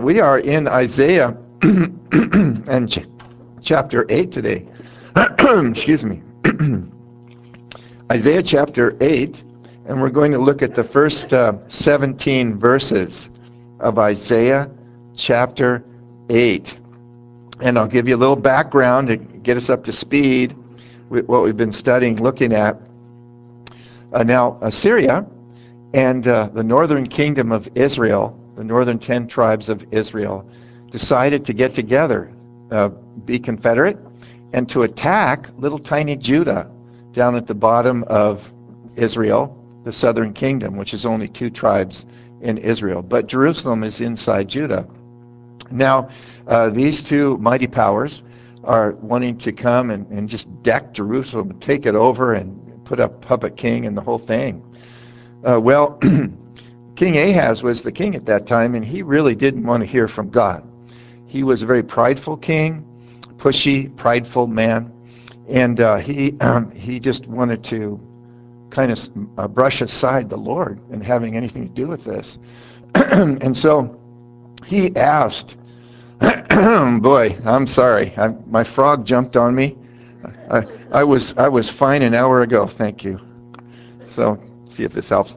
we are in Isaiah and chapter 8 today. Excuse me. Isaiah chapter 8, and we're going to look at the first 17 verses of Isaiah chapter 8. And I'll give you a little background to get us up to speed with what we've been studying, looking at. Now, Assyria and the northern kingdom of Israel, the northern 10 tribes of Israel, decided to get together, be confederate, and to attack little tiny Judah down at the bottom of Israel, the southern kingdom, which is only 2 tribes in Israel. But Jerusalem is inside Judah. Now, these 2 mighty powers are wanting to come and just deck Jerusalem, take it over, and put up puppet king and the whole thing. Well, King Ahaz was the king at that time, and he really didn't want to hear from God. He was a very prideful king, pushy, prideful man, and he just wanted to kind of brush aside the Lord and having anything to do with this. And so he asked, boy, I'm sorry, my frog jumped on me. I was fine an hour ago, thank you. So, see if this helps.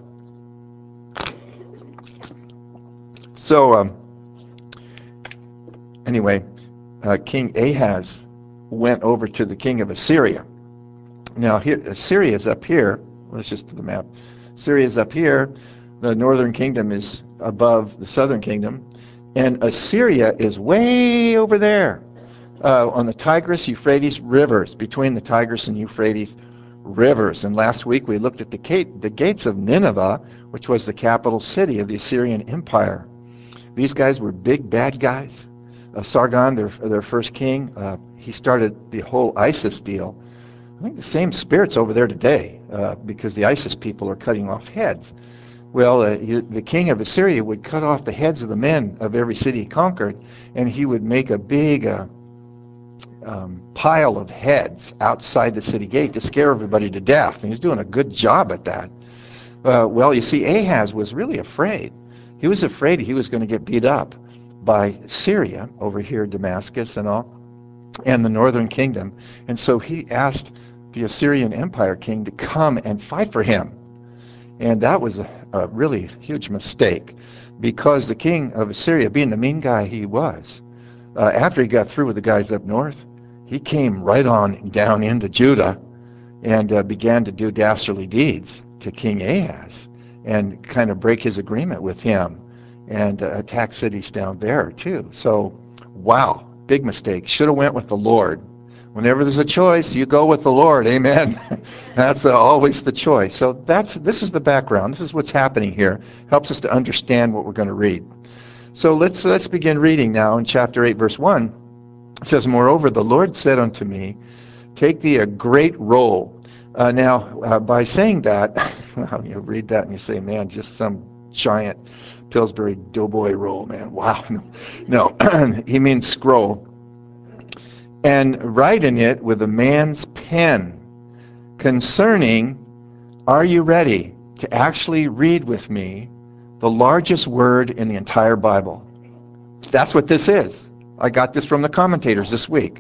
So, anyway, King Ahaz went over to the king of Assyria. Now, Assyria is up here. Let's just do the map. Assyria is up here. The northern kingdom is above the southern kingdom. And Assyria is way over there on the Tigris-Euphrates rivers, between the Tigris and Euphrates rivers. And last week we looked at the gates of Nineveh, which was the capital city of the Assyrian Empire. These guys were big bad guys. Sargon, their first king, he started the whole ISIS deal. I think the same spirit's over there today, because the ISIS people are cutting off heads. Well, the king of Assyria would cut off the heads of the men of every city he conquered, and he would make a big pile of heads outside the city gate to scare everybody to death. And he was doing a good job at that. Well, you see, Ahaz was really afraid. He was afraid he was going to get beat up by Syria over here, Damascus and all, and the northern kingdom. And so he asked the Assyrian Empire king to come and fight for him. And that was a really huge mistake, because the king of Assyria, being the mean guy he was, after he got through with the guys up north, he came right on down into Judah and began to do dastardly deeds to King Ahaz and kind of break his agreement with him and attack cities down there too. So, wow, big mistake. Should have went with the Lord. Whenever there's a choice, you go with the Lord. Amen. That's always the choice. So this is the background. This is what's happening here. Helps us to understand what we're going to read. So let's begin reading now in chapter 8, verse 1. It says, "Moreover, the Lord said unto me, take thee a great roll." Now, by saying that, well, you read that and you say, man, just some giant Pillsbury Doughboy roll, man. Wow. No, he means scroll. "And write in it with a man's pen concerning," are you ready to actually read with me the largest word in the entire Bible? That's what this is. I got this from the commentators this week.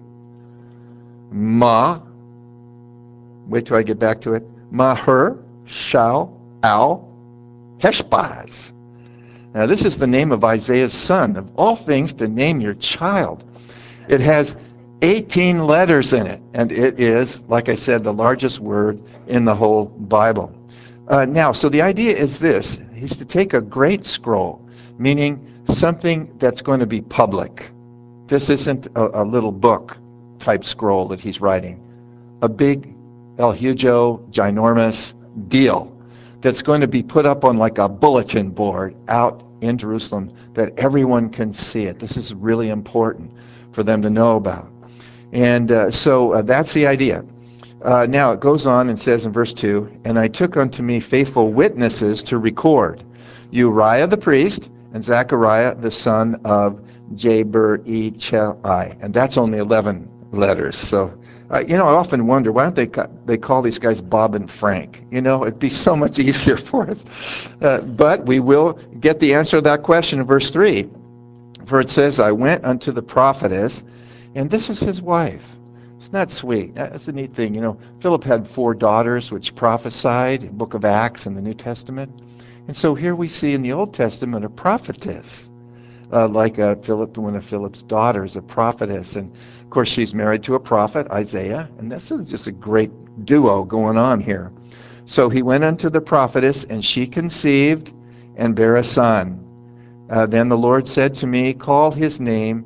Wait till I get back to it. Maher Shal Al Heshbaz. Now this is the name of Isaiah's son. Of all things to name your child. It has 18 letters in it, and it is, like I said, the largest word in the whole Bible. Now, so the idea is this. He's to take a great scroll, meaning something that's going to be public. This isn't a little book type scroll that he's writing. A big, El Hugo, ginormous deal that's going to be put up on like a bulletin board out in Jerusalem that everyone can see it. This is really important for them to know about. And so that's the idea. Now it goes on and says in verse 2, "And I took unto me faithful witnesses to record, Uriah the priest and Zechariah the son of Jeber-e-Chai." And that's only 11 letters. So, I often wonder, why don't they call these guys Bob and Frank? It'd be so much easier for us. But we will get the answer to that question in verse 3. For it says, I went unto the prophetess, and this is his wife. Isn't that sweet? That's a neat thing. You know, Philip had 4 daughters which prophesied, in the book of Acts in the New Testament. And so here we see in the Old Testament a prophetess, like Philip, one of Philip's daughters, a prophetess. And of course, she's married to a prophet, Isaiah. And this is just a great duo going on here. So he went unto the prophetess, and she conceived and bare a son. Then the Lord said to me, call his name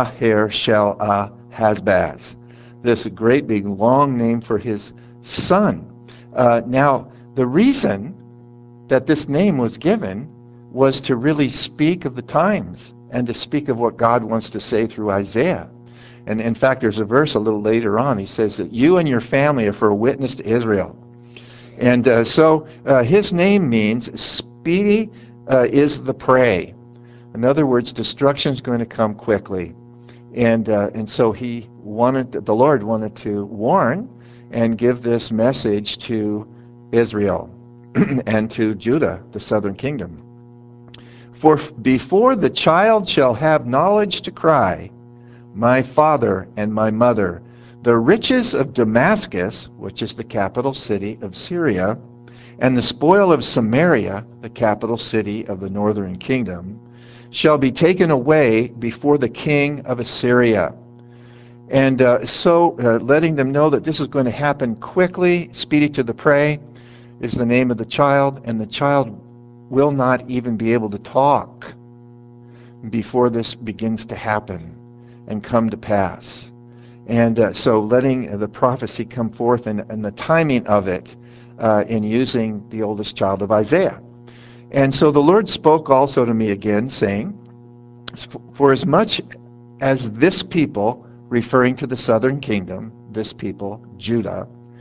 Maher-shalal-Hash-baz. This great big long name for his son. Now, the reason that this name was given was to really speak of the times and to speak of what God wants to say through Isaiah. And in fact, there's a verse a little later on. He says that you and your family are for a witness to Israel. And so his name means speedy is the prey. In other words, destruction is going to come quickly. And so the Lord wanted to warn and give this message to Israel and to Judah, the southern kingdom. For before the child shall have knowledge to cry, my father and my mother, the riches of Damascus, which is the capital city of Syria, and the spoil of Samaria, the capital city of the northern kingdom, shall be taken away before the king of Assyria. And so letting them know that this is going to happen quickly, speedy to the prey, is the name of the child, and the child will not even be able to talk before this begins to happen and come to pass. And so letting the prophecy come forth and the timing of it in using the oldest child of Isaiah. And so the Lord spoke also to me again, saying, for as much as this people, referring to the southern kingdom, this people, Judah,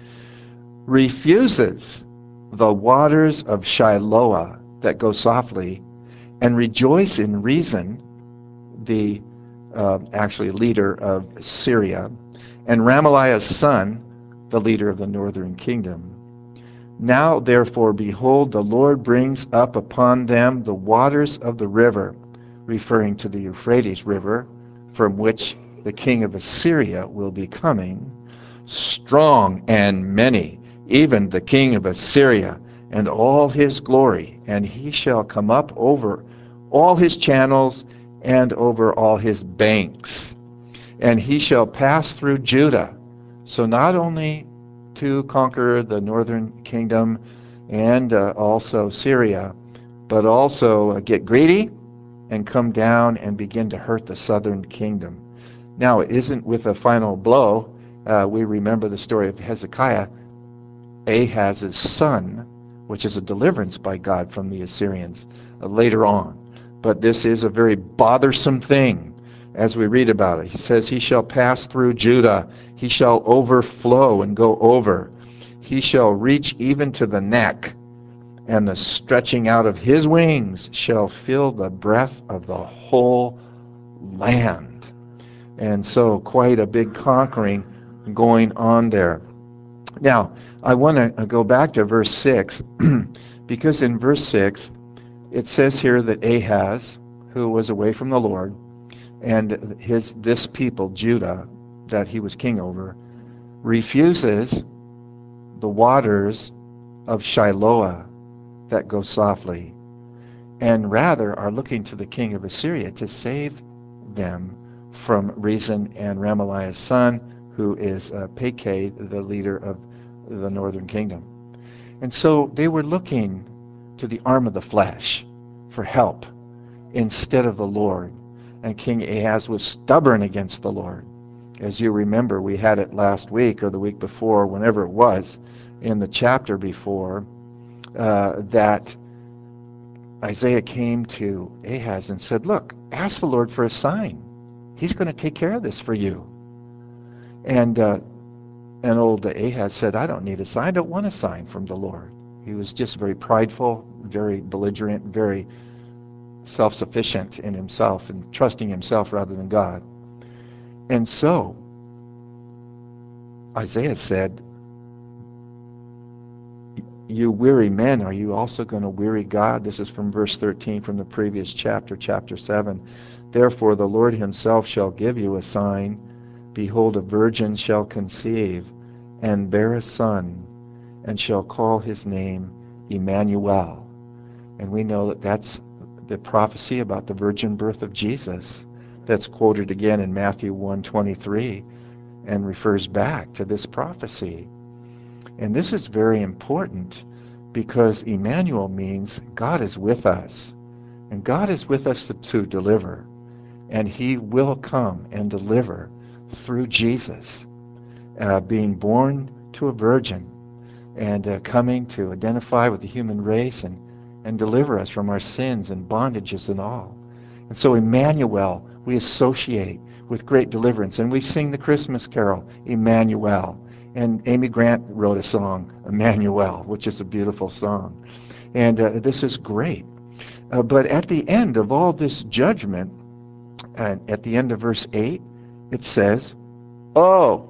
refuses the waters of Shiloah that go softly, and rejoice in Rezin, the actually leader of Syria, and Ramaliah's son, the leader of the northern kingdom. Now therefore, behold, the Lord brings up upon them the waters of the river, referring to the Euphrates River, from which the king of Assyria will be coming, strong and many, even the king of Assyria, and all his glory, and he shall come up over all his channels and over all his banks, and he shall pass through Judah. So not only to conquer the northern kingdom and also Syria, but also get greedy and come down and begin to hurt the southern kingdom. Now, it isn't with a final blow. We remember the story of Hezekiah, Ahaz's son, which is a deliverance by God from the Assyrians later on. But this is a very bothersome thing as we read about it. He says, he shall pass through Judah. He shall overflow and go over. He shall reach even to the neck, and the stretching out of his wings shall fill the breadth of the whole land. And so quite a big conquering going on there. Now, I want to go back to verse 6, because in verse 6, it says here that Ahaz, who was away from the Lord, and this people, Judah, that he was king over, refuses the waters of Shiloah that go softly, and rather are looking to the king of Assyria to save them from Rezin and Ramaliah's son, who is Pekah, the leader of the northern kingdom. And so they were looking to the arm of the flesh for help instead of the Lord. And King Ahaz was stubborn against the Lord. As you remember, we had it last week or the week before, whenever it was, in the chapter before, that Isaiah came to Ahaz and said, look, ask the Lord for a sign. He's going to take care of this for you. And old Ahaz said, I don't need a sign. I don't want a sign from the Lord. He was just very prideful, very belligerent, very self-sufficient in himself and trusting himself rather than God. And so Isaiah said, you weary men, are you also going to weary God? This is from verse 13 from the previous chapter, chapter 7. Therefore the Lord himself shall give you a sign. Behold, a virgin shall conceive and bear a son, and shall call his name Emmanuel. And we know that that's the prophecy about the virgin birth of Jesus that's quoted again in Matthew 1:23 and refers back to this prophecy. And this is very important because Emmanuel means God is with us. And God is with us to deliver. And he will come and deliver through Jesus, being born to a virgin and coming to identify with the human race and deliver us from our sins and bondages and all. And so Emmanuel, we associate with great deliverance. And we sing the Christmas carol, Emmanuel. And Amy Grant wrote a song, Emmanuel, which is a beautiful song. And this is great. But at the end of all this judgment, at the end of verse 8, it says, Oh,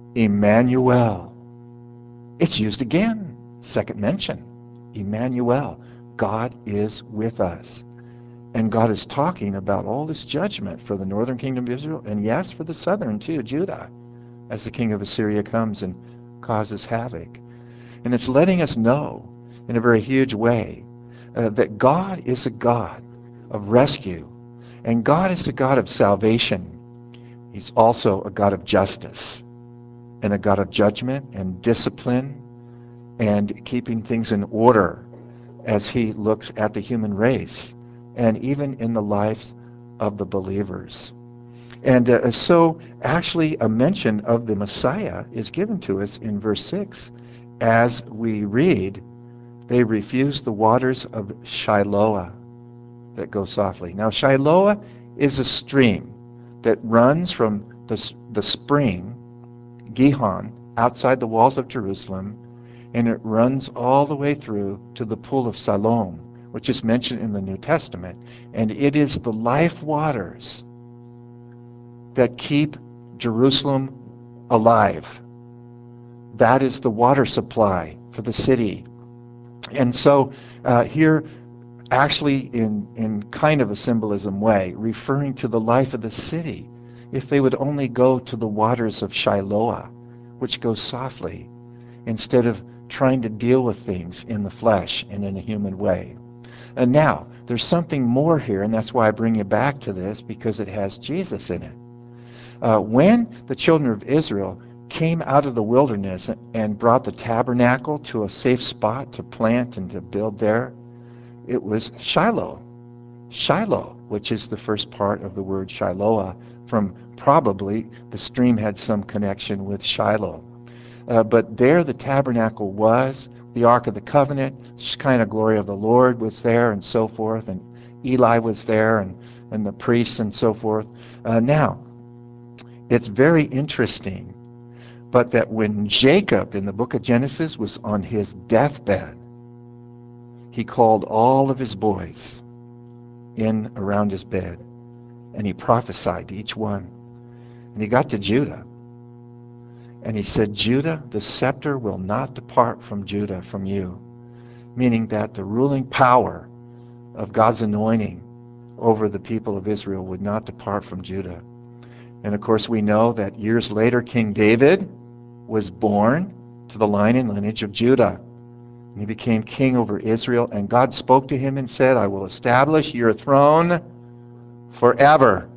Emmanuel. It's used again, second mention. Emmanuel, God is with us. And God is talking about all this judgment for the northern kingdom of Israel, and yes, for the southern too, Judah, as the king of Assyria comes and causes havoc. And it's letting us know in a very huge way that God is a God of rescue, and God is a God of salvation. He's also a God of justice, and a God of judgment and discipline and keeping things in order as he looks at the human race and even in the lives of the believers. And so actually a mention of the Messiah is given to us in verse 6 as we read, they refused the waters of Shiloah that go softly. Now Shiloah is a stream that runs from the spring, Gihon, outside the walls of Jerusalem, and it runs all the way through to the pool of Siloam, which is mentioned in the New Testament. And it is the life waters that keep Jerusalem alive. That is the water supply for the city. And so here, actually in kind of a symbolism way, referring to the life of the city, if they would only go to the waters of Shiloah, which goes softly, instead of trying to deal with things in the flesh and in a human way. And now, there's something more here, and that's why I bring you back to this, because it has Jesus in it. When the children of Israel came out of the wilderness and brought the tabernacle to a safe spot to plant and to build there, it was Shiloh. Shiloh, which is the first part of the word Shiloah, from probably the stream had some connection with Shiloh. But there the tabernacle was, the Ark of the Covenant, kind of glory of the Lord was there and so forth, and Eli was there and the priests and so forth. Now, it's very interesting, but that when Jacob in the book of Genesis was on his deathbed, he called all of his boys in around his bed, and he prophesied to each one. And he got to Judah, and he said, Judah, the scepter will not depart from Judah, from you. Meaning that the ruling power of God's anointing over the people of Israel would not depart from Judah. And of course we know that years later King David was born to the line and lineage of Judah. And he became king over Israel, and God spoke to him and said, I will establish your throne forever.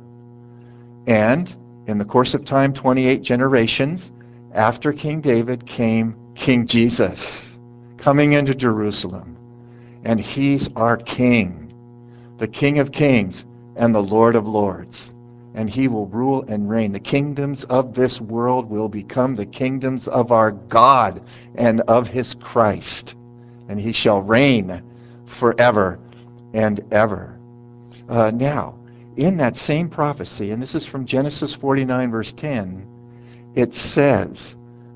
And in the course of time, 28 generations after King David came King Jesus, coming into Jerusalem. And he's our king, the King of kings and the Lord of lords. And he will rule and reign. The kingdoms of this world will become the kingdoms of our God and of his Christ. And he shall reign forever and ever. Now, in that same prophecy, and this is from Genesis 49, verse 10, it says,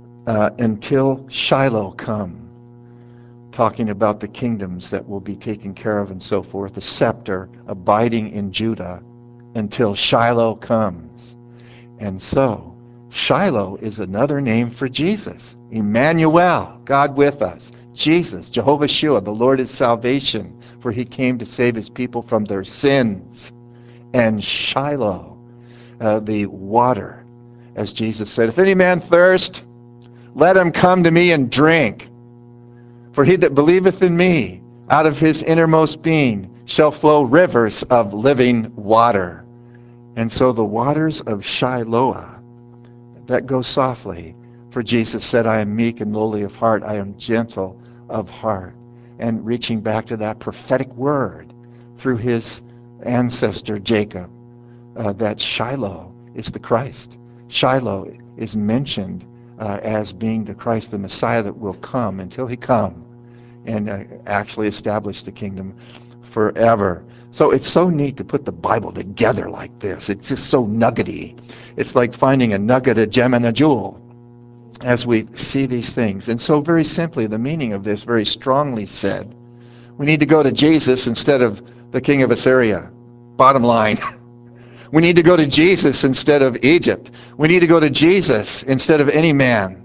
until Shiloh come, talking about the kingdoms that will be taken care of and so forth, the scepter abiding in Judah until Shiloh comes. And so, Shiloh is another name for Jesus. Emmanuel, God with us. Jesus, Jehovah Shua, the Lord is salvation, for he came to save his people from their sins. and Shiloh, the water. As Jesus said, if any man thirst, let him come to me and drink. For he that believeth in me, out of his innermost being shall flow rivers of living water. And so the waters of Shiloah, that go softly. For Jesus said, I am meek and lowly of heart. I am gentle of heart. And reaching back to that prophetic word through his ancestor Jacob, that Shiloh is the Christ. Shiloh is mentioned as being the Christ, the Messiah that will come until he come and actually establish the kingdom forever. So it's so neat to put the Bible together like this. It's just so nuggety. It's like finding a nugget, a gem, and a jewel as we see these things. And so very simply, the meaning of this very strongly said, we need to go to Jesus instead of the king of Assyria. Bottom line. We need to go to Jesus instead of Egypt. We need to go to Jesus instead of any man.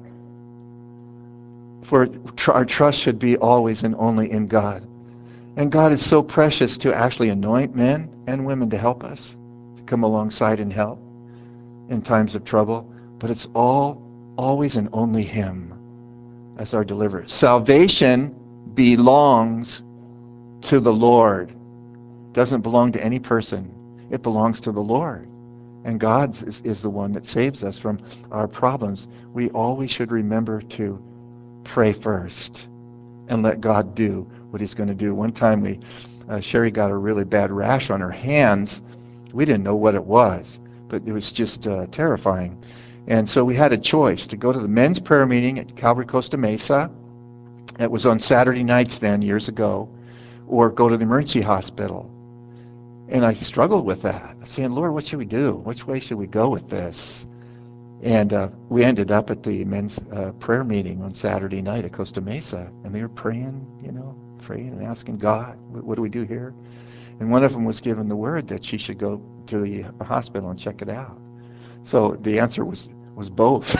For our trust should be always and only in God. And God is so precious to actually anoint men and women to help us, to come alongside and help in times of trouble. But it's always and only him as our deliverer. Salvation belongs to the Lord. It doesn't belong to any person. It belongs to the Lord. And God is the one that saves us from our problems. We always should remember to pray first and let God do what he's going to do. One time Sherry got a really bad rash on her hands. We didn't know what it was, but it was just terrifying. And so we had a choice to go to the men's prayer meeting at Calvary Costa Mesa. It was on Saturday nights then, years ago, or go to the emergency hospital. And I struggled with that. I'm saying, Lord, what should we do? Which way should we go with this? And we ended up at the men's prayer meeting on Saturday night at Costa Mesa. And they were praying, praying and asking God, what do we do here? And one of them was given the word that she should go to the hospital and check it out. So the answer was both.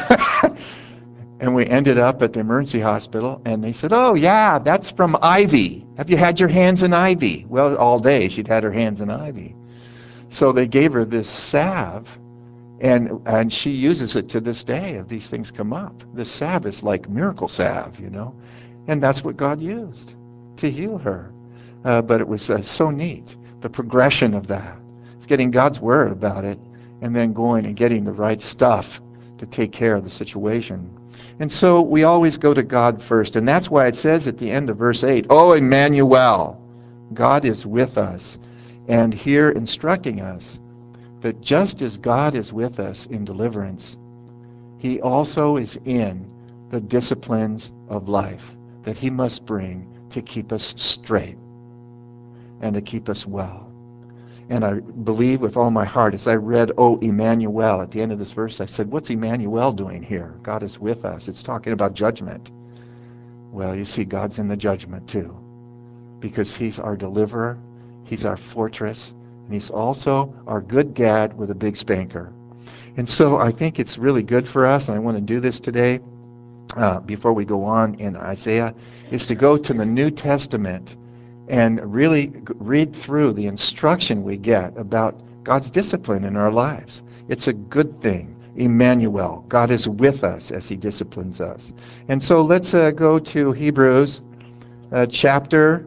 And we ended up at the emergency hospital, and they said, oh, yeah, that's from Ivy. Have you had your hands in Ivy? Well, all day she'd had her hands in Ivy. So they gave her this salve, and she uses it to this day if these things come up. This salve is like miracle salve, and that's what God used to heal her. But it was so neat, the progression of that. It's getting God's word about it, and then going and getting the right stuff to take care of the situation. And so we always go to God first, and that's why it says at the end of verse 8, oh, Emmanuel, God is with us. And here instructing us that just as God is with us in deliverance, he also is in the disciplines of life that he must bring to keep us straight and to keep us well. And I believe with all my heart, as I read, oh, Emmanuel, at the end of this verse, I said, what's Emmanuel doing here? God is with us. It's talking about judgment. Well, you see, God's in the judgment too, because he's our deliverer, he's our fortress, and he's also our good dad with a big spanker. And so I think it's really good for us, and I want to do this today before we go on in Isaiah, is to go to the New Testament and really read through the instruction we get about God's discipline in our lives. It's a good thing. Emmanuel, God is with us as he disciplines us. And so let's go to Hebrews chapter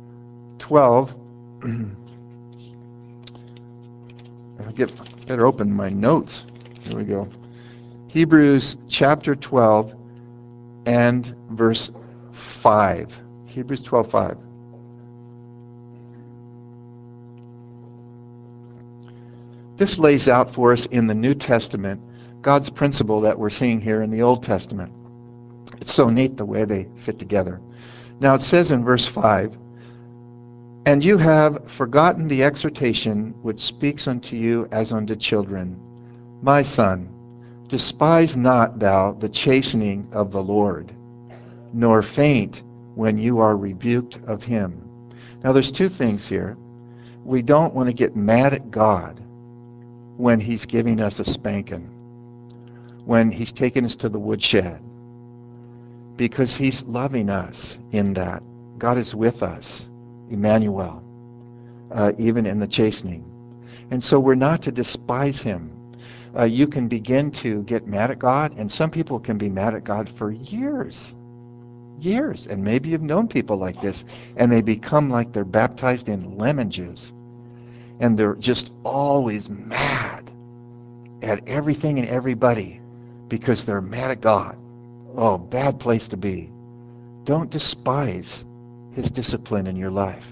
12. I better open my notes. Here we go. Hebrews chapter 12 and verse 5. Hebrews 12:5. This lays out for us in the New Testament God's principle that we're seeing here in the Old Testament. It's so neat the way they fit together. Now it says in verse 5, and you have forgotten the exhortation which speaks unto you as unto children. My son, despise not thou the chastening of the Lord, nor faint when you are rebuked of him. Now there's two things here. We don't want to get mad at God when he's giving us a spanking, when he's taking us to the woodshed, because he's loving us in that. God is with us, Emmanuel, even in the chastening. And so we're not to despise him. You can begin to get mad at God, and some people can be mad at God for years. Years. And maybe you've known people like this, and they become like they're baptized in lemon juice. And they're just always mad at everything and everybody because they're mad at God. Oh, bad place to be. Don't despise his discipline in your life.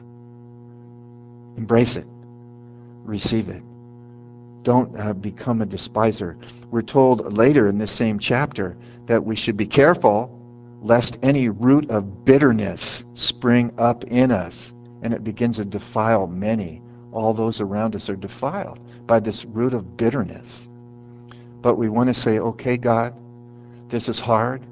Embrace it. Receive it. Don't become a despiser. We're told later in this same chapter that we should be careful lest any root of bitterness spring up in us and it begins to defile many. All those around us are defiled by this root of bitterness. But we want to say, okay, God, this is hard,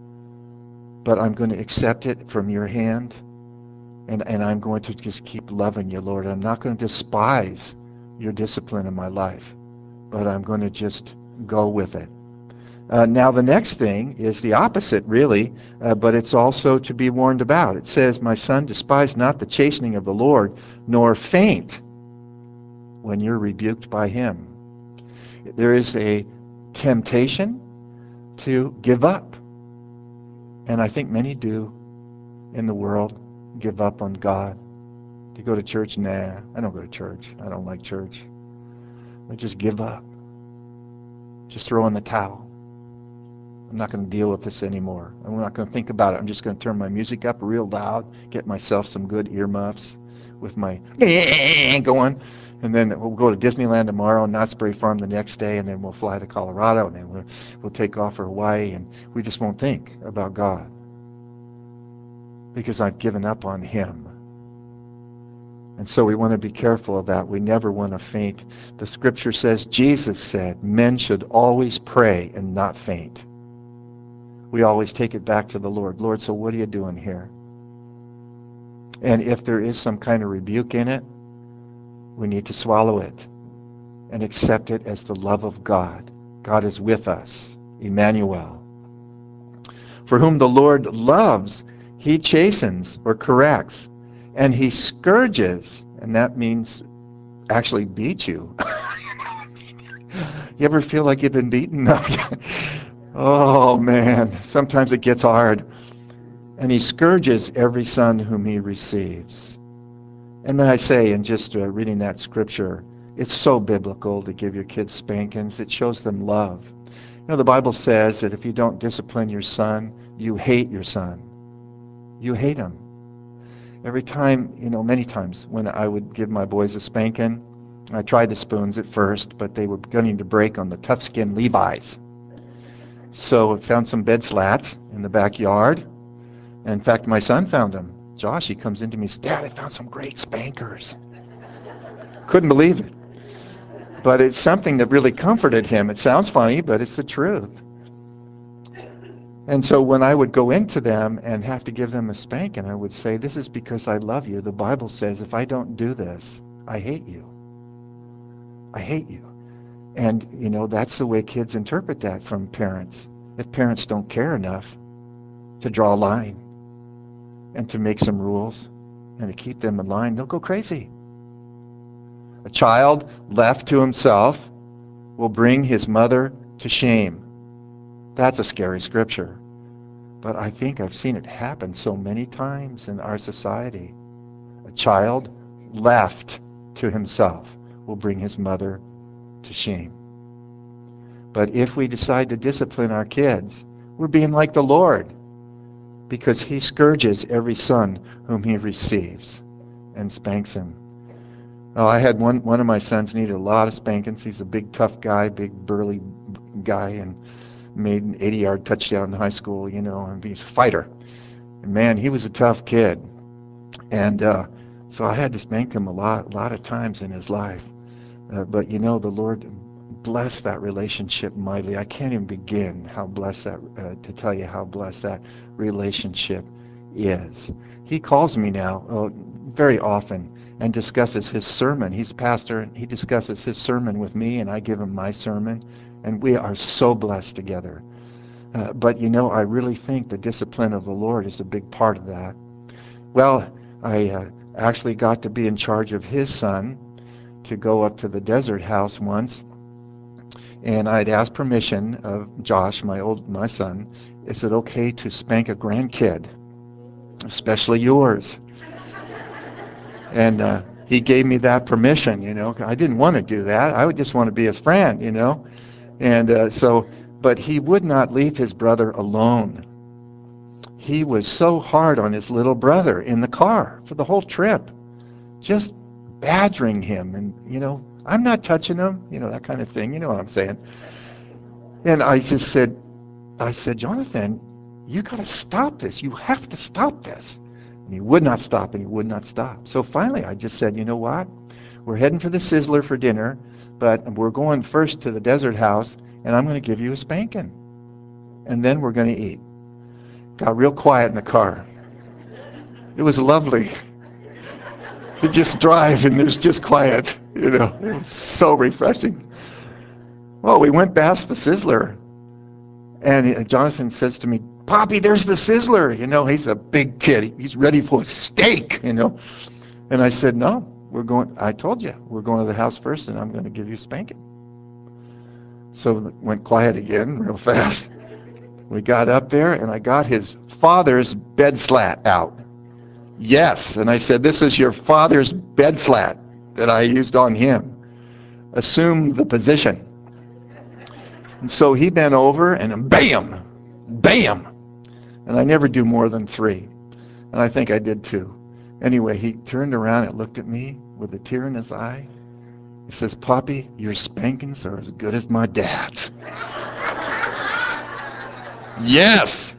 but I'm going to accept it from your hand, and I'm going to just keep loving you, Lord. I'm not going to despise your discipline in my life, but I'm going to just go with it. Now, the next thing is the opposite, really, but it's also to be warned about. It says, my son, despise not the chastening of the Lord, nor faint when you're rebuked by him. There is a temptation to give up. And I think many do in the world give up on God. To go to church? Nah, I don't go to church. I don't like church. I just give up. Just throw in the towel. I'm not going to deal with this anymore. I'm not going to think about it. I'm just going to turn my music up real loud, get myself some good earmuffs with my going, and then we'll go to Disneyland tomorrow and Knott's Berry Farm the next day, and then we'll fly to Colorado, and then we'll take off for Hawaii, and we just won't think about God because I've given up on him. And so we want to be careful of that. We never want to faint. The scripture says, Jesus said, men should always pray and not faint. We always take it back to the Lord. Lord, so what are you doing here? And if there is some kind of rebuke in it, we need to swallow it and accept it as the love of God. God is with us, Emmanuel. For whom the Lord loves, he chastens or corrects, and he scourges, and that means actually beat you. You ever feel like you've been beaten? Oh man, sometimes it gets hard. And he scourges every son whom he receives. And may I say, in just reading that scripture, it's so biblical to give your kids spankings. It shows them love. You know, the Bible says that if you don't discipline your son, you hate your son. You hate him. Every time, many times when I would give my boys a spanking, I tried the spoons at first, but they were beginning to break on the tough skin Levi's. So I found some bed slats in the backyard. And in fact, my son found them. Josh, he comes into me and says, Dad, I found some great spankers. Couldn't believe it. But it's something that really comforted him. It sounds funny, but it's the truth. And so when I would go into them and have to give them a spanking, I would say, this is because I love you. The Bible says if I don't do this, I hate you. I hate you. And, that's the way kids interpret that from parents. If parents don't care enough to draw a line and to make some rules and to keep them in line, they'll go crazy. A child left to himself will bring his mother to shame. That's a scary scripture. But I think I've seen it happen so many times in our society. A child left to himself will bring his mother to shame. But if we decide to discipline our kids, we're being like the Lord, because he scourges every son whom he receives and spanks him. Oh, I had one of my sons needed a lot of spankings. He's a big, tough guy, big, burly guy, and made an 80-yard touchdown in high school, and he's a fighter. And man, he was a tough kid. And so I had to spank him a lot of times in his life. But the Lord blessed that relationship mightily. I can't even begin to tell you how blessed that relationship is. He calls me now very often and discusses his sermon. He's a pastor, and he discusses his sermon with me, and I give him my sermon, and we are so blessed together. But I really think the discipline of the Lord is a big part of that. Well, I actually got to be in charge of his son to go up to the desert house once, and I'd asked permission of Josh, my son. Is it okay to spank a grandkid, especially yours? And he gave me that permission. I didn't want to do that. I would just want to be his friend. But he would not leave his brother alone. He was so hard on his little brother in the car for the whole trip, just badgering him. And, I'm not touching him, that kind of thing. You know what I'm saying? And I said, Jonathan, you got to stop this. You have to stop this. And he would not stop, and he would not stop. So finally, I just said, you know what? We're heading for the Sizzler for dinner, but we're going first to the desert house, and I'm going to give you a spanking. And then we're going to eat. Got real quiet in the car. It was lovely to just drive, and there's just quiet. It was so refreshing. Well, we went past the Sizzler, and Jonathan says to me, Poppy, there's the Sizzler. He's a big kid. He's ready for a steak. And I said, no, I told you, we're going to the house first, and I'm going to give you a spanking. So it went quiet again real fast. We got up there, and I got his father's bed slat out. Yes, and I said, this is your father's bed slat that I used on him. Assume the position. And so he bent over, and bam, bam. And I never do more than 3. And I think I did 2. Anyway, he turned around and looked at me with a tear in his eye. He says, Poppy, your spankings are as good as my dad's. Yes.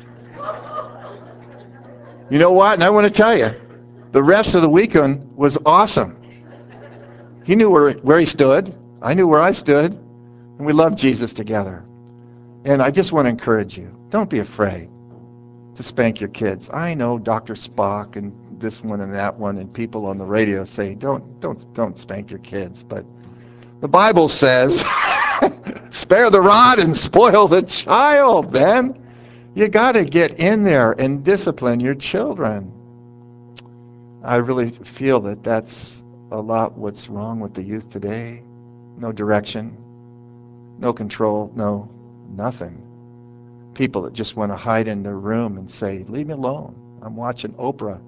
You know what? And I want to tell you, the rest of the weekend was awesome. He knew where he stood. I knew where I stood. And we loved Jesus together. And I just want to encourage you, don't be afraid to spank your kids. I know Dr. Spock and this one and that one and people on the radio say, don't spank your kids. But the Bible says, spare the rod and spoil the child, man. You got to get in there and discipline your children. I really feel that that's a lot what's wrong with the youth today. No direction, no control, no nothing. People that just want to hide in their room and say, leave me alone. I'm watching Oprah.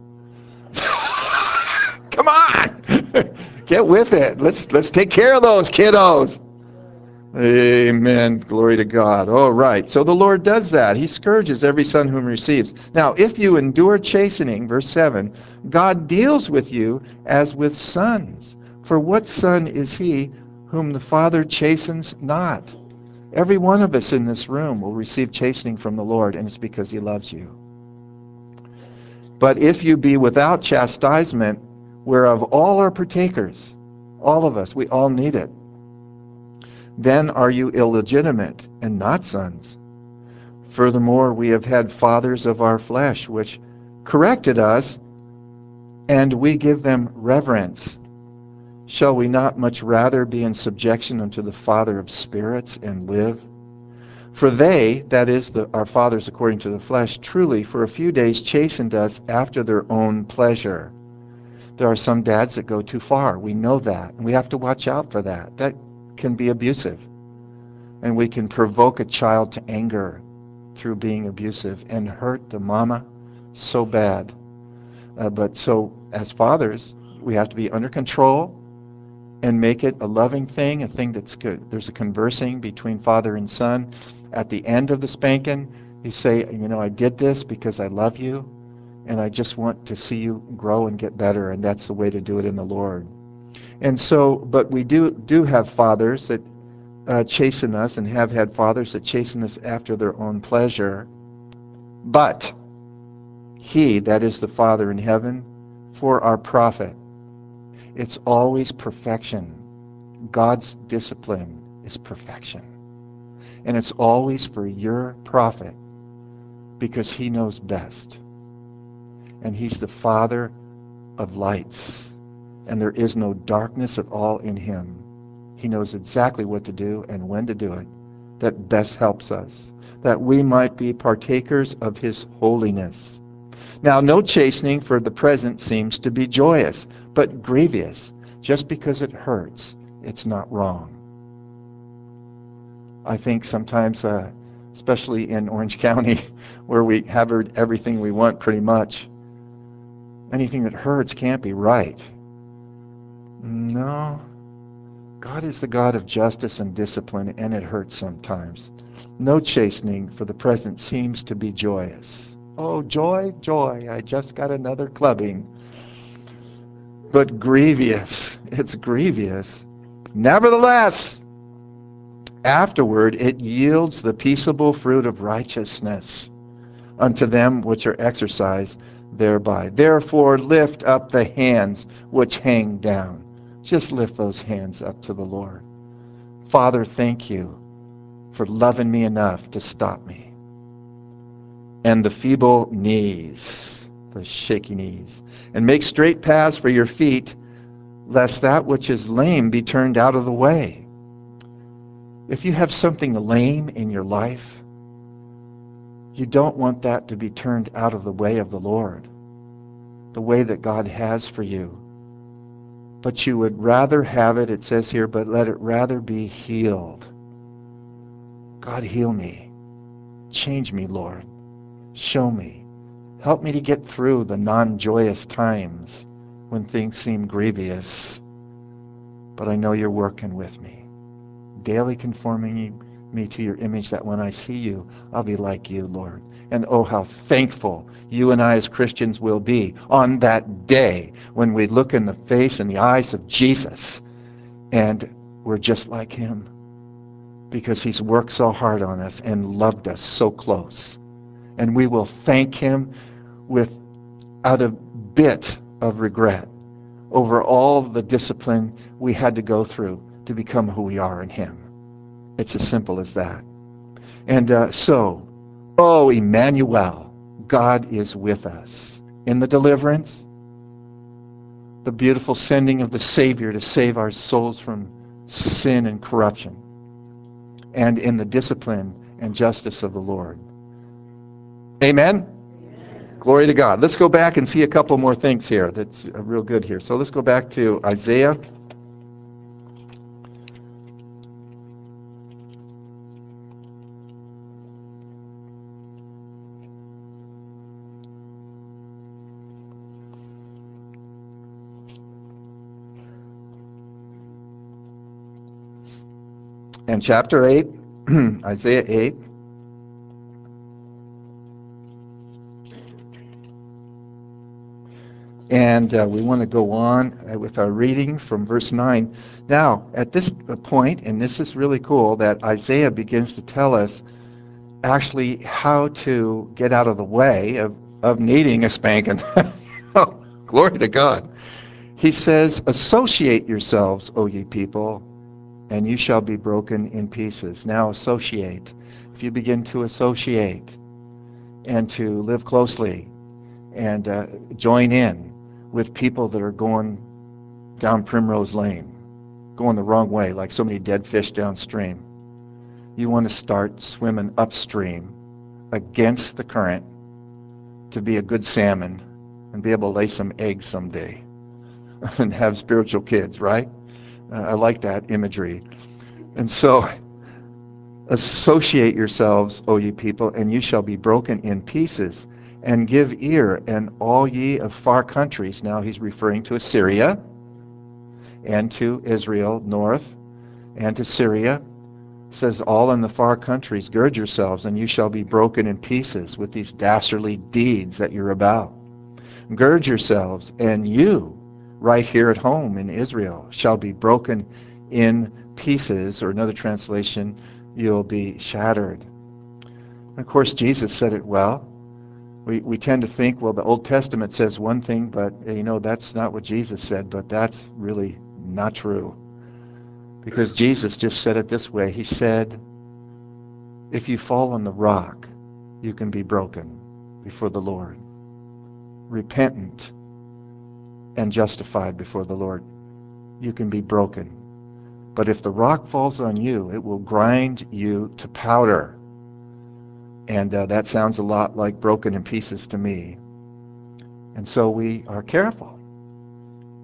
Come on! Get with it. Let's take care of those kiddos. Amen. Glory to God. All right. So the Lord does that. He scourges every son whom he receives. Now, if you endure chastening, verse 7, God deals with you as with sons. For what son is he whom the Father chastens not? Every one of us in this room will receive chastening from the Lord, and it's because he loves you. But if you be without chastisement, whereof all are partakers, all of us, we all need it, then are you illegitimate and not sons. Furthermore, we have had fathers of our flesh, which corrected us, and we give them reverence. Shall we not much rather be in subjection unto the Father of spirits and live? For they, that is, our fathers according to the flesh, truly for a few days chastened us after their own pleasure. There are some dads that go too far. We know that, and we have to watch out for that. That can be abusive, and we can provoke a child to anger through being abusive and hurt the mama so bad. But so as fathers, we have to be under control and make it a loving thing, a thing that's good. There's a conversing between father and son. At the end of the spanking, you say, I did this because I love you, and I just want to see you grow and get better, and that's the way to do it in the Lord. And so, but we do have fathers that chasten us, and have had fathers that chasten us after their own pleasure. But he, that is the Father in heaven, for our profit. It's always perfection. God's discipline is perfection. And it's always for your profit, because he knows best. And he's the Father of lights, and there is no darkness at all in him. He knows exactly what to do and when to do it. That best helps us, that we might be partakers of his holiness. Now, no chastening for the present seems to be joyous, but grievous. Just because it hurts, it's not wrong. I think sometimes, especially in Orange County, where we have everything we want pretty much, anything that hurts can't be right. No, God is the God of justice and discipline, and it hurts sometimes. No chastening for the present seems to be joyous. Oh, joy, joy, I just got another clubbing. But grievous, it's grievous. Nevertheless, afterward it yields the peaceable fruit of righteousness unto them which are exercised thereby. Therefore lift up the hands which hang down. Just lift those hands up to the Lord. Father, thank you for loving me enough to stop me. And the feeble knees, the shaky knees, and make straight paths for your feet, lest that which is lame be turned out of the way. If you have something lame in your life, you don't want that to be turned out of the way of the Lord, the way that God has for you. But you would rather have it, it says here, but let it rather be healed. God, heal me. Change me, Lord. Show me. Help me to get through the non-joyous times when things seem grievous. But I know you're working with me, daily conforming me to your image, that when I see you, I'll be like you, Lord. And oh, how thankful you and I as Christians will be on that day when we look in the face and the eyes of Jesus and we're just like him, because he's worked so hard on us and loved us so close. And we will thank him without a bit of regret over all the discipline we had to go through to become who we are in him. It's as simple as that. And oh, Emmanuel, God is with us. In the deliverance, the beautiful sending of the Savior to save our souls from sin and corruption, and in the discipline and justice of the Lord. Amen? Amen. Glory to God. Let's go back and see a couple more things here that's real good here. So let's go back to Isaiah. And chapter 8, Isaiah 8. And we want to go on with our reading from verse 9. Now, at this point, and this is really cool, that Isaiah begins to tell us actually how to get out of the way of needing a spanking. Oh, glory to God. He says, associate yourselves, O ye people, and you shall be broken in pieces. Now associate. If you begin to associate and to live closely and join in with people that are going down Primrose Lane, going the wrong way, like so many dead fish downstream, you want to start swimming upstream against the current to be a good salmon and be able to lay some eggs someday and have spiritual kids, right? I like that imagery. And so, associate yourselves, O ye people, and you shall be broken in pieces, and give ear, and all ye of far countries. Now he's referring to Assyria, and to Israel north, and to Syria. It says, all in the far countries, gird yourselves, and you shall be broken in pieces with these dastardly deeds that you're about. Gird yourselves, and you, right here at home in Israel, shall be broken in pieces, or another translation, you'll be shattered. And of course, Jesus said it well. We tend to think, well, the Old Testament says one thing, but that's not what Jesus said, but that's really not true. Because Jesus just said it this way. He said, if you fall on the rock, you can be broken before the Lord. Repentant and justified before the Lord, you can be broken. But if the rock falls on you, it will grind you to powder. And that sounds a lot like broken in pieces to me. And so we are careful.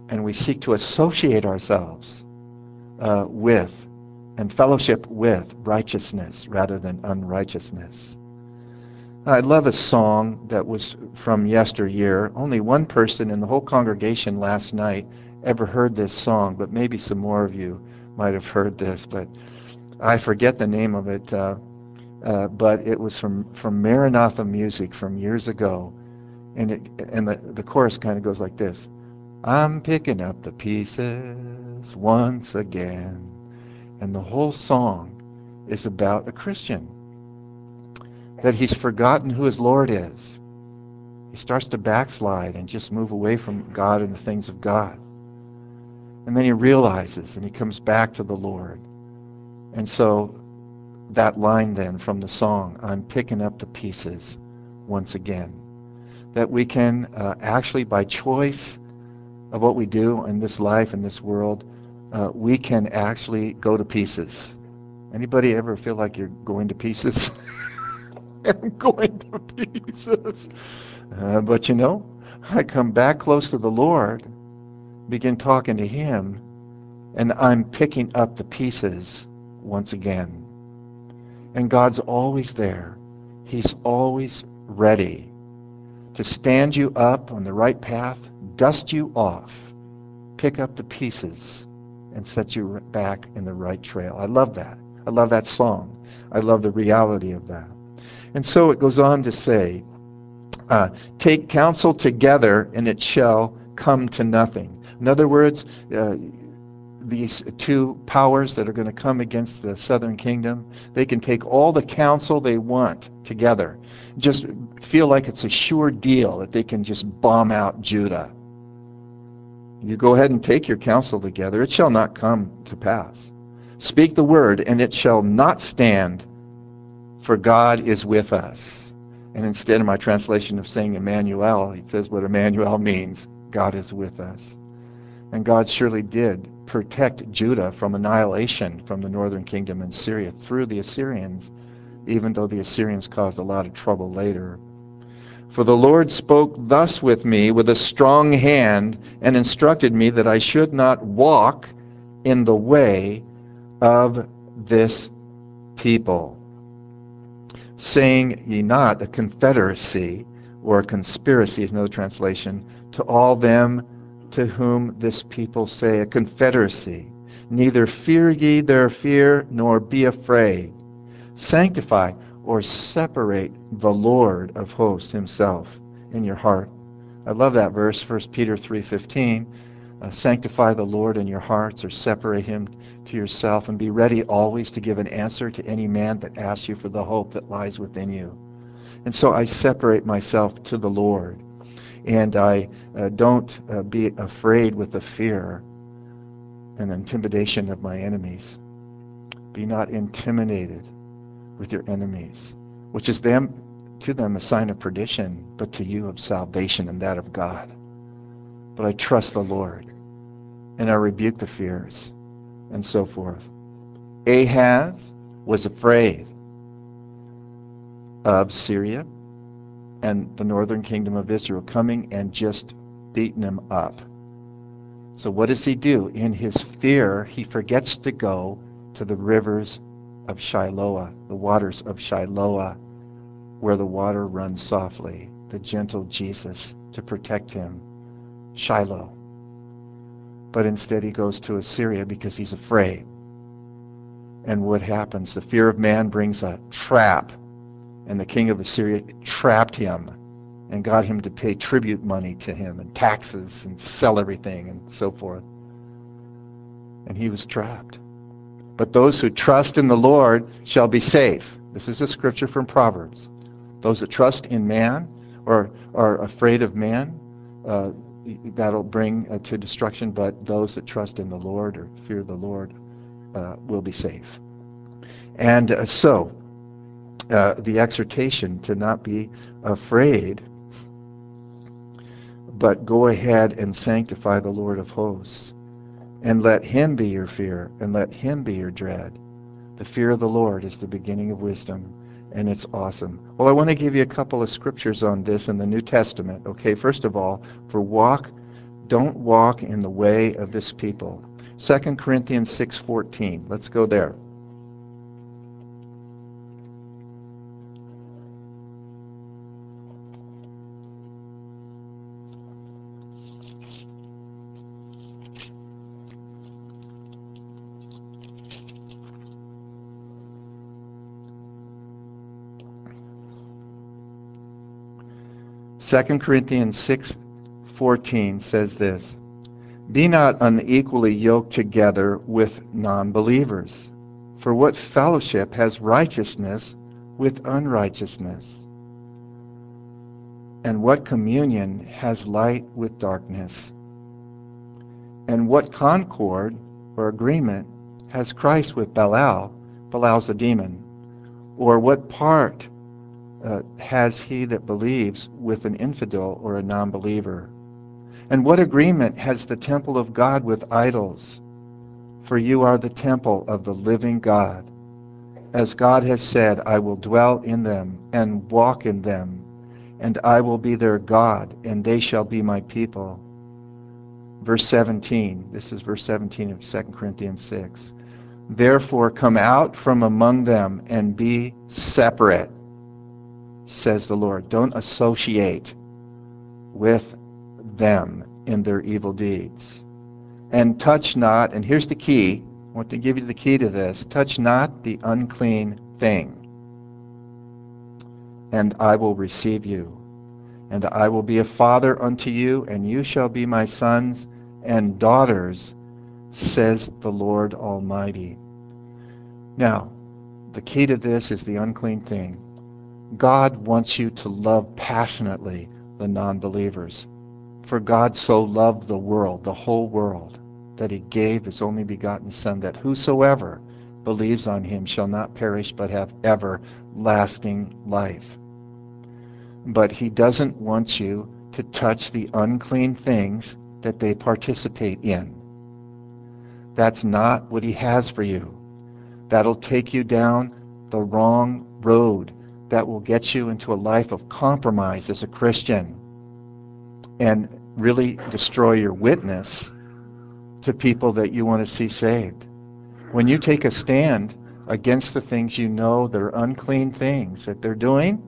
and we seek to associate ourselves with and fellowship with righteousness rather than unrighteousness. I love a song that was from yesteryear. Only one person in the whole congregation last night ever heard this song, but maybe some more of you might have heard this, but I forget the name of it. But it was from Maranatha Music from years ago, and the chorus kind of goes like this: I'm picking up the pieces once again. And the whole song is about a Christian, that he's forgotten who his Lord is. He starts to backslide and just move away from God and the things of God. And then he realizes and he comes back to the Lord. And so that line then from the song, I'm picking up the pieces once again, that we can actually, by choice of what we do in this life, in this world, we can actually go to pieces. Anybody ever feel like you're going to pieces? I'm going to pieces. But you know, I come back close to the Lord, begin talking to Him, and I'm picking up the pieces once again. And God's always there. He's always ready to stand you up on the right path, dust you off, pick up the pieces, and set you back in the right trail. I love that. I love that song. I love the reality of that. And so it goes on to say, take counsel together and it shall come to nothing. In other words, these two powers that are going to come against the southern kingdom, they can take all the counsel they want together. Just feel like it's a sure deal that they can just bomb out Judah. You go ahead and take your counsel together, it shall not come to pass. Speak the word, and it shall not stand, for God is with us. And instead of my translation of saying Emmanuel, it says what Emmanuel means, God is with us. And God surely did protect Judah from annihilation from the northern kingdom in Syria through the Assyrians, even though the Assyrians caused a lot of trouble later. For the Lord spoke thus with me with a strong hand and instructed me that I should not walk in the way of this people, saying ye not a confederacy, or a conspiracy is another translation, to all them to whom this people say a confederacy. Neither fear ye their fear, nor be afraid. Sanctify or separate the Lord of hosts himself in your heart. I love that verse, 1 Peter 3:15. Sanctify the Lord in your hearts, or separate him to yourself, and be ready always to give an answer to any man that asks you for the hope that lies within you. And so I separate myself to the Lord, and I don't be afraid with the fear and intimidation of my enemies. Be not intimidated with your enemies, which is to them a sign of perdition, but to you of salvation and that of God. But I trust the Lord, and I rebuke the fears, and so forth. Ahaz was afraid of Syria and the northern kingdom of Israel coming and just beating him up. So what does he do? In his fear, he forgets to go to the rivers of Shiloah, the waters of Shiloah, where the water runs softly, the gentle Jesus to protect him. Shiloh. But instead he goes to Assyria because he's afraid. And what happens? The fear of man brings a trap. And the king of Assyria trapped him and got him to pay tribute money to him and taxes and sell everything and so forth. And he was trapped. But those who trust in the Lord shall be safe. This is a scripture from Proverbs. Those that trust in man or are afraid of man, that'll bring to destruction. But those that trust in the Lord or fear the Lord will be safe. And so the exhortation to not be afraid, but go ahead and sanctify the Lord of hosts, and let him be your fear, and let him be your dread. The fear of the Lord is the beginning of wisdom, and it's awesome. Well, I want to give you a couple of scriptures on this in the New Testament. Okay, first of all, for walk Don't walk in the way of this people. 2 Corinthians 6:14. Let's go there. Second Corinthians 6:14 says this, "Be not unequally yoked together with non-believers. For what fellowship has righteousness with unrighteousness? And what communion has light with darkness? And what concord or agreement has Christ with Belial?" Belial's a demon. "Or what part has he that believes with an infidel or a non-believer? And what agreement has the temple of God with idols? For you are the temple of the living God. As God has said, I will dwell in them and walk in them, and I will be their God, and they shall be my people." Verse 17, this is verse 17 of 2 Corinthians 6. "Therefore come out from among them and be separate, says the Lord." Don't associate with them in their evil deeds. "And touch not," and here's the key, I want to give you the key to this, "touch not the unclean thing, and I will receive you. And I will be a father unto you, and you shall be my sons and daughters, says the Lord Almighty." Now, the key to this is the unclean thing. God wants you to love passionately the non-believers. "For God so loved the world, the whole world, that he gave his only begotten Son, that whosoever believes on him shall not perish but have everlasting life." But he doesn't want you to touch the unclean things that they participate in. That's not what he has for you. That'll take you down the wrong road. That will get you into a life of compromise as a Christian and really destroy your witness to people that you want to see saved. When you take a stand against the things you know they're unclean things that they're doing,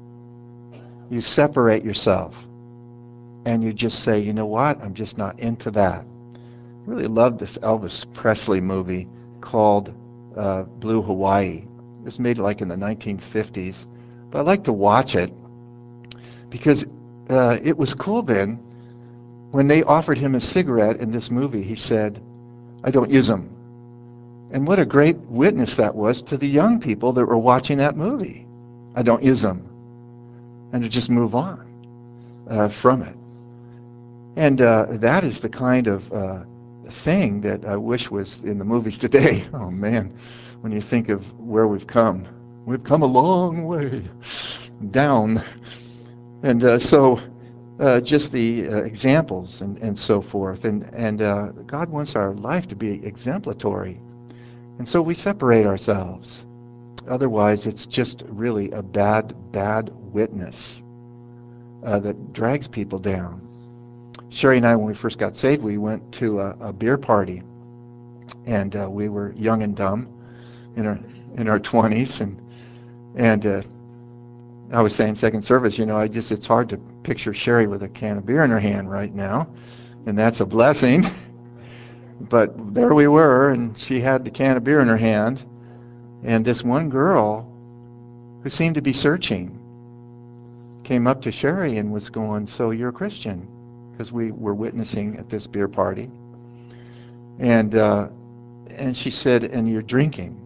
you separate yourself and you just say, you know what, I'm just not into that. I really love this Elvis Presley movie called Blue Hawaii. It was made like in the 1950s, but I like to watch it because it was cool then. When they offered him a cigarette in this movie, he said, "I don't use them." And what a great witness that was to the young people that were watching that movie. "I don't use them." And to just move on from it. And that is the kind of thing that I wish was in the movies today. Oh man, when you think of where we've come a long way down. And so just the examples and so forth. And God wants our life to be exemplary. And so we separate ourselves. Otherwise, it's just really a bad witness that drags people down. Sherry and I, when we first got saved, we went to a beer party, and we were young and dumb in our 20s, and I was saying second service, it's hard to picture Sherry with a can of beer in her hand right now, and that's a blessing. But there we were, and she had the can of beer in her hand, and this one girl who seemed to be searching came up to Sherry and was going, "So you're a Christian?" Because we were witnessing at this beer party. And she said, "And you're drinking?"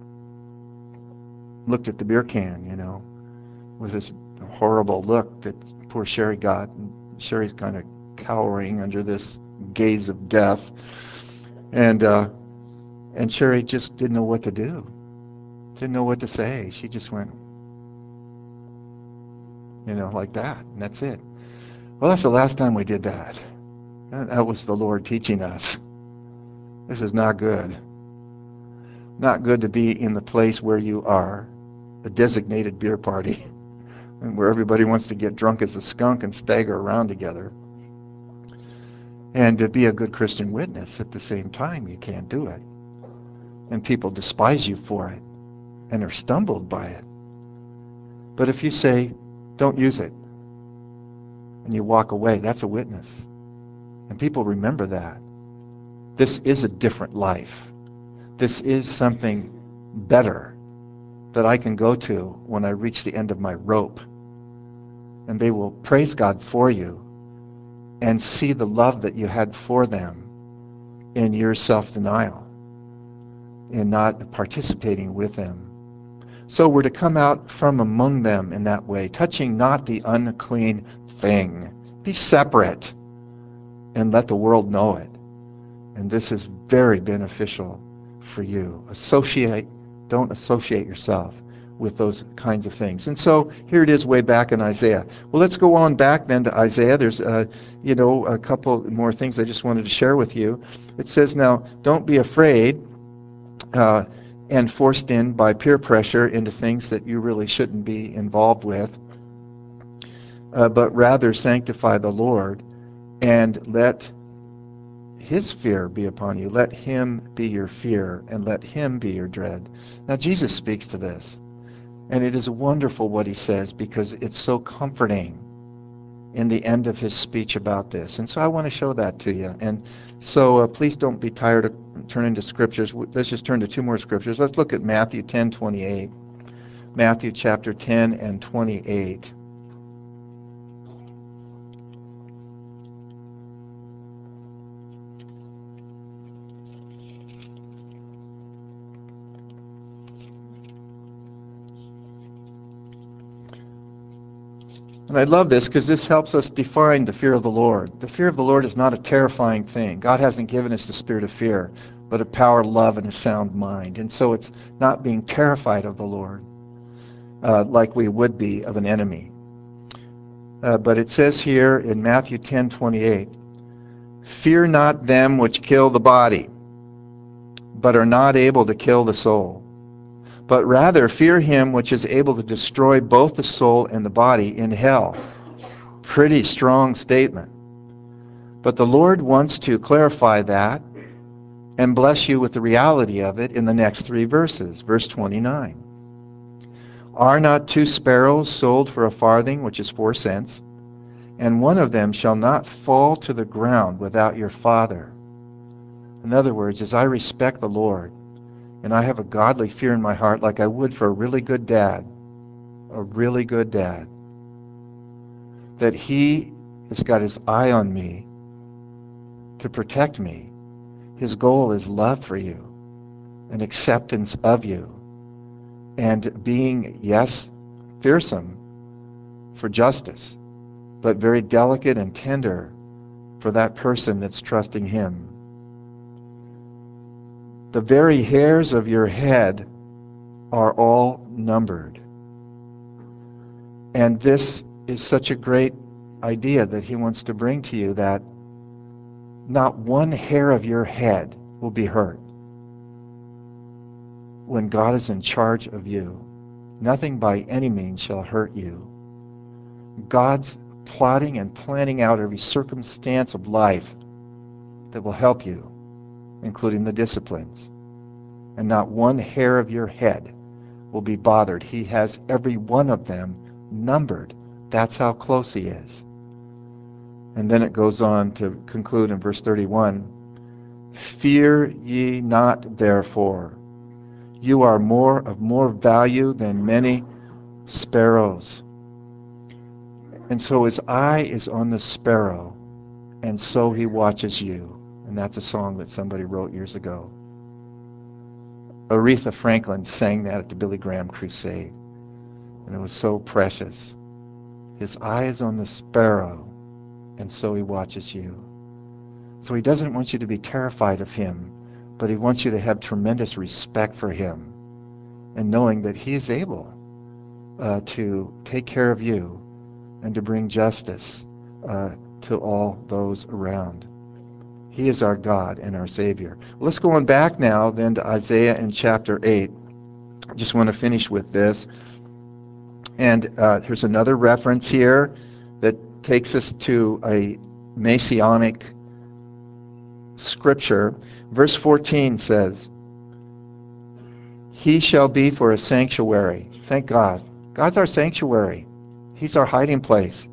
Looked at the beer can, with this horrible look that poor Sherry got. And Sherry's kind of cowering under this gaze of death. And Sherry just didn't know what to do. Didn't know what to say. She just went, like that. And that's it. Well, that's the last time we did that. That was the Lord teaching us. This is not good. Not good to be in the place where you are, a designated beer party, and where everybody wants to get drunk as a skunk and stagger around together. And to be a good Christian witness at the same time, you can't do it. And people despise you for it and are stumbled by it. But if you say, don't use it, and you walk away, that's a witness. And people remember that. This is a different life. This is something better that I can go to when I reach the end of my rope. And they will praise God for you and see the love that you had for them in your self-denial, in not participating with them. So we're to come out from among them in that way, touching not the unclean thing. Be separate and let the world know it. And this is very beneficial for you. Don't associate yourself with those kinds of things. And so here it is way back in Isaiah. Well, let's go on back then to Isaiah. There's a couple more things I just wanted to share with you. It says, now, don't be afraid and forced in by peer pressure into things that you really shouldn't be involved with, but rather sanctify the Lord and let his fear be upon you. Let him be your fear and let him be your dread. Now, Jesus speaks to this, and it is wonderful what he says because it's so comforting in the end of his speech about this. And so I want to show that to you. And so please don't be tired of turning to scriptures. Let's just turn to two more scriptures. Let's look at Matthew 10:28. Matthew chapter 10 and 28. And I love this because this helps us define the fear of the Lord. The fear of the Lord is not a terrifying thing. God hasn't given us the spirit of fear, but a power, love, and a sound mind. And so it's not being terrified of the Lord like we would be of an enemy. But it says here in Matthew 10:28, fear not them which kill the body, but are not able to kill the soul. But rather fear him which is able to destroy both the soul and the body in hell. Pretty strong statement. But the Lord wants to clarify that and bless you with the reality of it in the next three verses. Verse 29. Are not two sparrows sold for a farthing, which is 4 cents? And one of them shall not fall to the ground without your Father. In other words, as I respect the Lord, and I have a godly fear in my heart like I would for a really good dad, that he has got his eye on me to protect me. His goal is love for you, and acceptance of you, and being, yes, fearsome for justice, but very delicate and tender for that person that's trusting him. The very hairs of your head are all numbered. And this is such a great idea that he wants to bring to you, that not one hair of your head will be hurt when God is in charge of you. Nothing by any means shall hurt you. God's plotting and planning out every circumstance of life that will help you, including the disciplines. And not one hair of your head will be bothered. He has every one of them numbered. That's how close he is. And then it goes on to conclude in verse 31, fear ye not therefore. You are of more value than many sparrows. And so his eye is on the sparrow, and so he watches you. And that's a song that somebody wrote years ago. Aretha Franklin sang that at the Billy Graham Crusade, and it was so precious. His eye is on the sparrow, and so he watches you. So he doesn't want you to be terrified of him, but he wants you to have tremendous respect for him, and knowing that he is able to take care of you and to bring justice to all those around. He is our God and our Savior. Well, let's go on back now then to Isaiah in chapter 8. I just want to finish with this. And here's another reference here that takes us to a messianic scripture. Verse 14 says, he shall be for a sanctuary. Thank God. God's our sanctuary. He's our hiding place.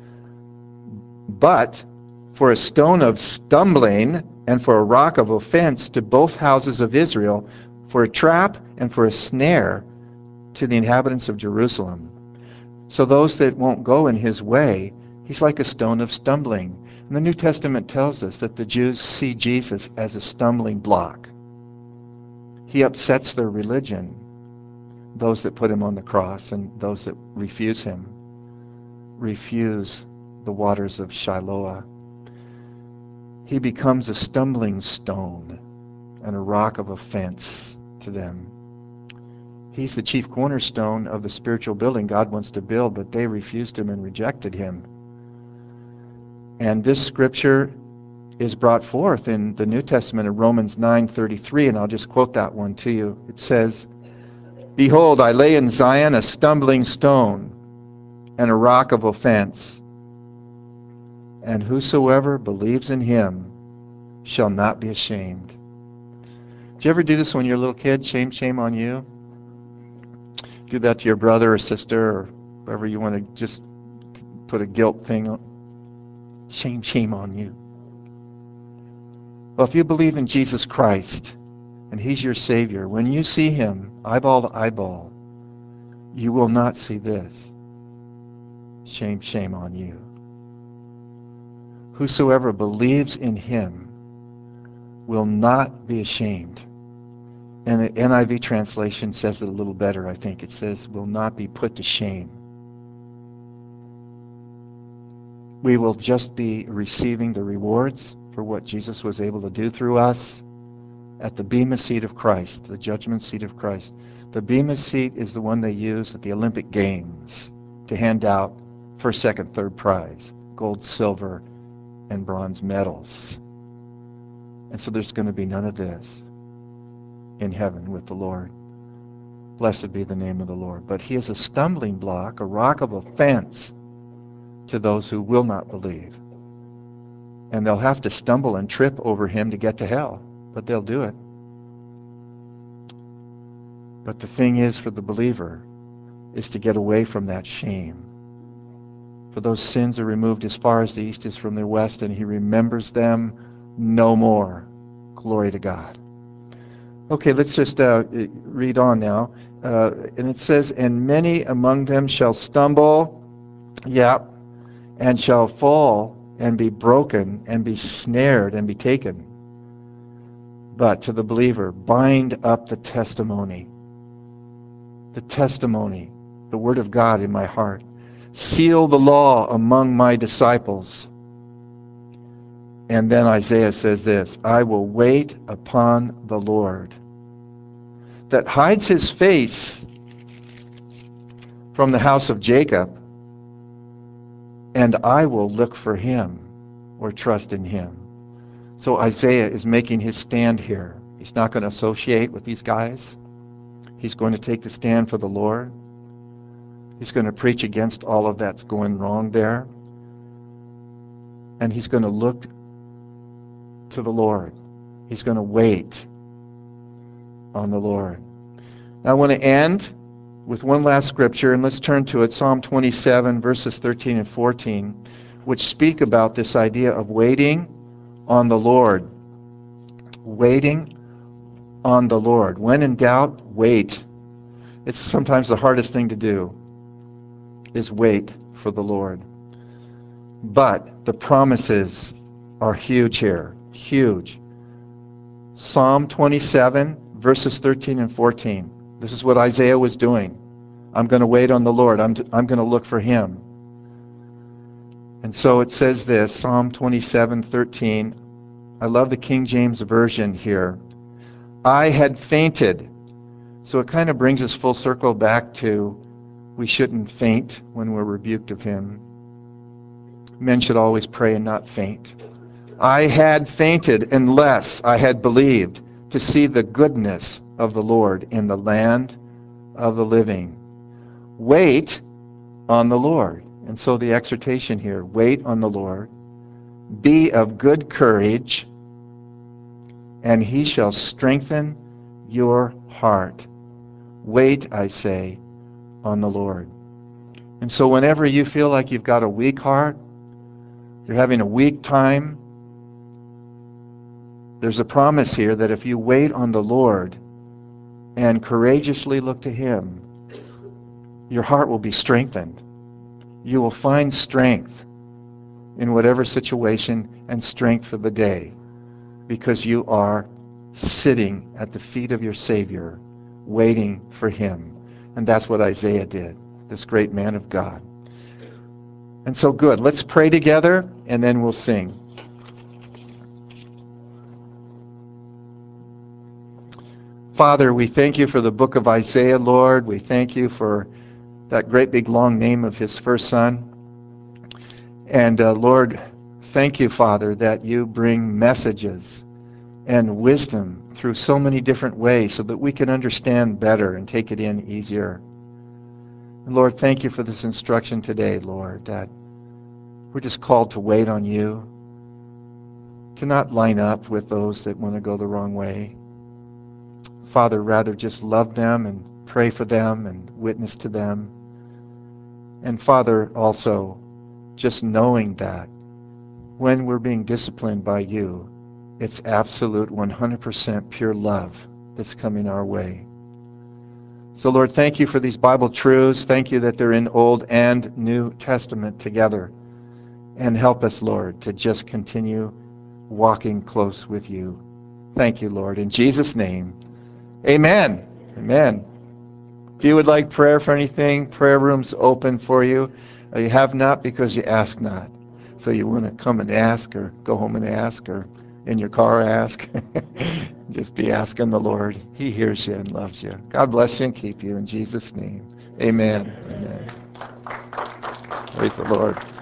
But for a stone of stumbling and for a rock of offense to both houses of Israel, for a trap and for a snare to the inhabitants of Jerusalem. So those that won't go in his way, he's like a stone of stumbling. And the New Testament tells us that the Jews see Jesus as a stumbling block. He upsets their religion, those that put him on the cross, and those that refuse him, refuse the waters of Shiloah. He becomes a stumbling stone and a rock of offense to them. He's the chief cornerstone of the spiritual building God wants to build, but they refused him and rejected him. And this scripture is brought forth in the New Testament in Romans 9:33, and I'll just quote that one to you. It says, behold, I lay in Zion a stumbling stone and a rock of offense, and whosoever believes in him shall not be ashamed. Did you ever do this when you were a little kid? Shame, shame on you? Do that to your brother or sister or whoever you want to just put a guilt thing on. Shame, shame on you. Well, if you believe in Jesus Christ and he's your Savior, when you see him eyeball to eyeball, you will not see this. Shame, shame on you. Whosoever believes in him will not be ashamed. And the NIV translation says it a little better, I think. It says, will not be put to shame. We will just be receiving the rewards for what Jesus was able to do through us at the Bema seat of Christ, the judgment seat of Christ. The Bema seat is the one they use at the Olympic Games to hand out first, second, third prize, gold, silver, and bronze medals. And so there's going to be none of this in heaven with the Lord. Blessed be the name of the Lord. But he is a stumbling block, a rock of offense to those who will not believe. And they'll have to stumble and trip over him to get to hell, but they'll do it. But the thing is, for the believer, is to get away from that shame. For those sins are removed as far as the east is from the west, and he remembers them no more. Glory to God. Okay, let's just read on now. And it says, and many among them shall stumble, and shall fall and be broken and be snared and be taken. But to the believer, bind up the testimony, the word of God in my heart. Seal the law among my disciples. And then Isaiah says this, I will wait upon the Lord, that hides his face from the house of Jacob, and I will look for him or trust in him. So Isaiah is making his stand here. He's not going to associate with these guys. He's going to take the stand for the Lord. He's going to preach against all of that's going wrong there. And he's going to look to the Lord. He's going to wait on the Lord. Now I want to end with one last scripture, and let's turn to it, Psalm 27, verses 13 and 14, which speak about this idea of waiting on the Lord. Waiting on the Lord. When in doubt, wait. It's sometimes the hardest thing to do, is wait for the Lord. But the promises are huge here. Huge. Psalm 27, verses 13 and 14. This is what Isaiah was doing. I'm going to wait on the Lord. I'm going to look for him. And so it says this, Psalm 27, 13. I love the King James Version here. I had fainted. So it kind of brings us full circle back to we shouldn't faint when we're rebuked of him. Men should always pray and not faint. I had fainted unless I had believed to see the goodness of the Lord in the land of the living. Wait on the Lord. And so the exhortation here, wait on the Lord. Be of good courage. and he shall strengthen your heart. Wait, I say, on the Lord. And so whenever you feel like you've got a weak heart, you're having a weak time, there's a promise here that if you wait on the Lord and courageously look to him, your heart will be strengthened. You will find strength in whatever situation and strength for the day because you are sitting at the feet of your Savior waiting for him. And that's what Isaiah did, this great man of God. And so good. Let's pray together and then we'll sing. Father, we thank you for the book of Isaiah, Lord. We thank you for that great big long name of his first son. And Lord, thank you, Father, that you bring messages and wisdom through so many different ways so that we can understand better and take it in easier. And Lord, thank you for this instruction today, Lord, that we're just called to wait on you, to not line up with those that want to go the wrong way. Father, rather just love them and pray for them and witness to them. And Father, also just knowing that when we're being disciplined by you, it's absolute 100% pure love that's coming our way. So Lord, thank you for these Bible truths. Thank you that they're in Old and New Testament together. And help us, Lord, to just continue walking close with you. Thank you, Lord. In Jesus' name, amen. Amen. If you would like prayer for anything, prayer room's open for you. You have not because you ask not. So you want to come and ask or go home and ask or in your car ask. Just be asking the Lord. He hears you and loves you. God bless you and keep you in Jesus' name. Amen. Amen. Praise the Lord.